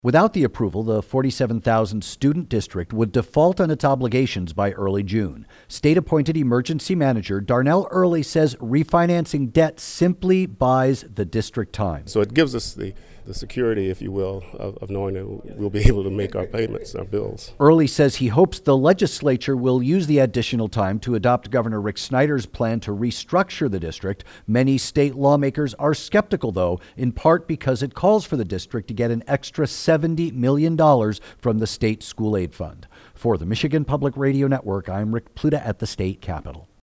Without the approval, the 47,000 student district would default on its obligations by early June. State-appointed emergency manager Darnell Early says refinancing debt simply buys the district time. So it gives us the security, if you will, of knowing that we'll be able to make our payments, our bills. Early says he hopes the legislature will use the additional time to adopt Governor Rick Snyder's plan to restructure the district. Many state lawmakers are skeptical, though, in part because it calls for the district to get an extra $70 million from the state school aid fund. For the Michigan Public Radio Network, I'm Rick Pluta at the state capitol.